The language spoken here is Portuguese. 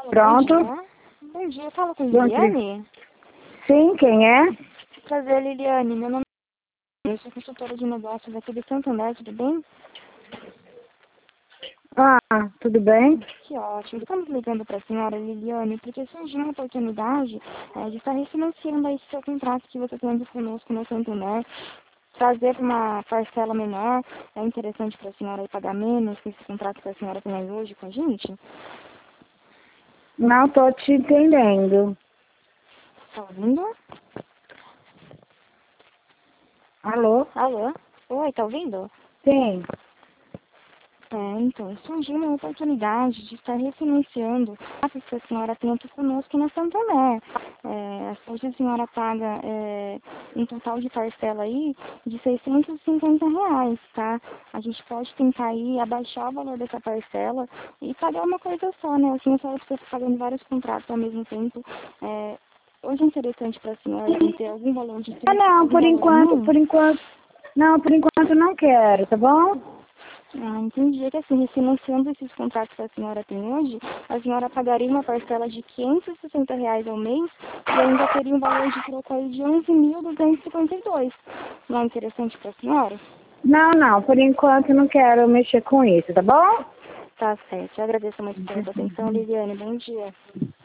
Pronto. Bom dia, fala com Bom Liliane? Sim, quem é? Prazer, Liliane. Meu nome é... Eu sou consultora de negócios aqui de Santander, tudo bem? Ah, tudo bem? Que ótimo. Estamos ligando para a senhora Liliane porque surgiu uma oportunidade de estar refinanciando esse seu contrato que você tem conosco no Santander. Trazer uma parcela menor é interessante para a senhora ir pagar menos que esse contrato que a senhora tem aí hoje com a gente? Não tô te entendendo. Está ouvindo? Alô? Alô? Oi, tá ouvindo? Sim. Então, surgiu uma oportunidade de estar refinanciando a que a senhora tem aqui conosco na Santander. Hoje a senhora paga um total de parcela aí de R$ 650, tá? A gente pode tentar aí abaixar o valor dessa parcela e pagar uma coisa só, né? Assim a senhora precisa estar pagando vários contratos ao mesmo tempo. Hoje é interessante para a senhora ter algum valor de Ah, não, algum valor a mais? Não, por enquanto não quero, tá bom? Entendi. É que assim, refinanciando esses contratos que a senhora tem hoje, a senhora pagaria uma parcela de R$ 560 ao mês e ainda teria um valor de troco aí de 11.252. Não é interessante para a senhora? Não, por enquanto não quero mexer com isso, tá bom? Tá certo. Eu agradeço muito pela sua atenção, Liliane. Bom dia.